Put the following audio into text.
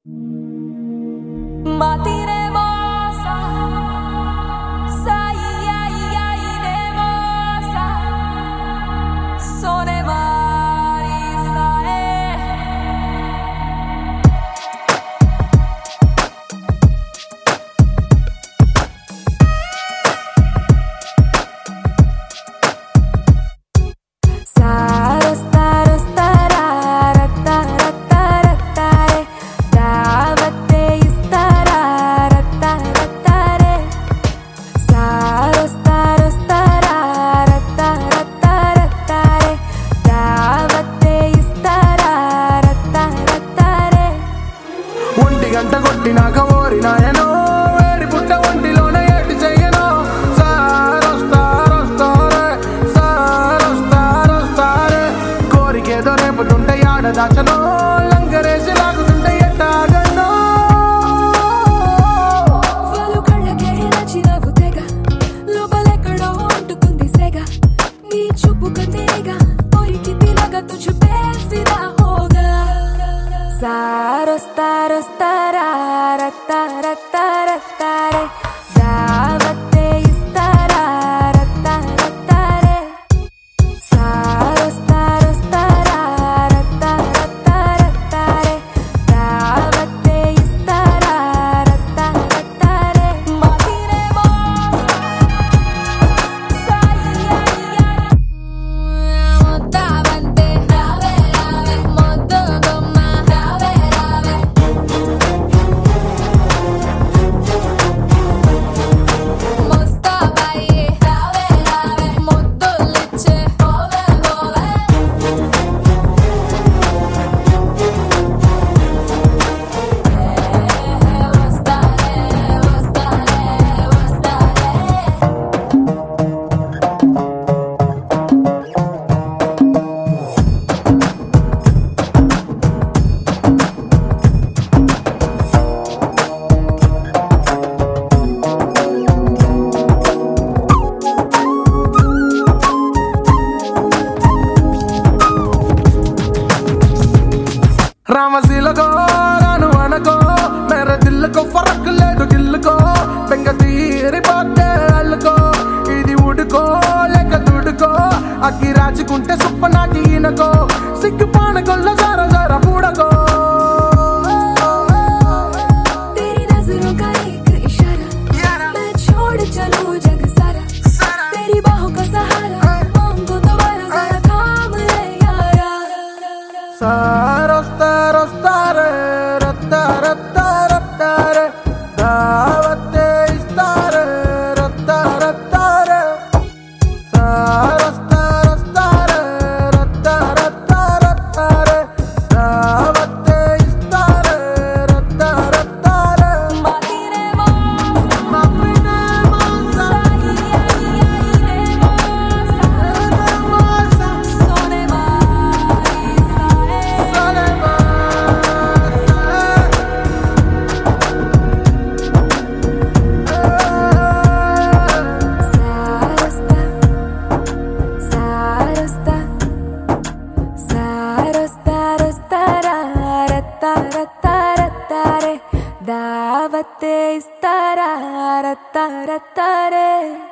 Matine mosa, sai ai ne mosa, sone marisa గంట కొట్టినాక ఓరినాయనో వేడి పుట్ట ఒంటిలోనే ఏటి చెయ్యనో సారొస్తారే కోరికేదో రేపుతుంటే ఆడ దాచనో లంకరేసి లాగుతుంటే ఎట్టాగనో వాళ్ళు కళ్ళకే నచ్చినవు తెగ లోపలెక్కడో అంటుకుంది సెగ నీ చూపు కదేగా కోరికి తినగా తుझ पे फिदा होगा సారొస్తారా రత్తారే దావతే ఇస్తారా రత్తారే సారొస్తారా రత్తారే దావతే ఇస్తారా రత్తారే మాతినే మొత్తావంతే మొద్దొమ్మ రామశీలకో రాను అనకో మేరే దిల్లుకో ఫరక్ లేదు గిల్లుకో బెంగ తీరిపోతే అల్లుకో ఇది ఉడుకో లేక దుడుకో అగ్గి రాచుకుంటే సుప్ప నాటి ఈనకో సిగ్గు పానకొల్ల జార జార పూడకో तेरी नजरों का एक इशारा मैं छोड़ चलूं जग सारा तेरी बाहों का सहारा मांगो दोबारा जरा थाम ले यारा సారొస్తారే రత్తారే దావతే ఇస్తారే రత్తారే సారొస్తారే రత్తారే దావతే ఇస్తారే రత్తారే మాతినే మోసా సోనే రత్తారే దావతే ఇస్తారా రత్తారే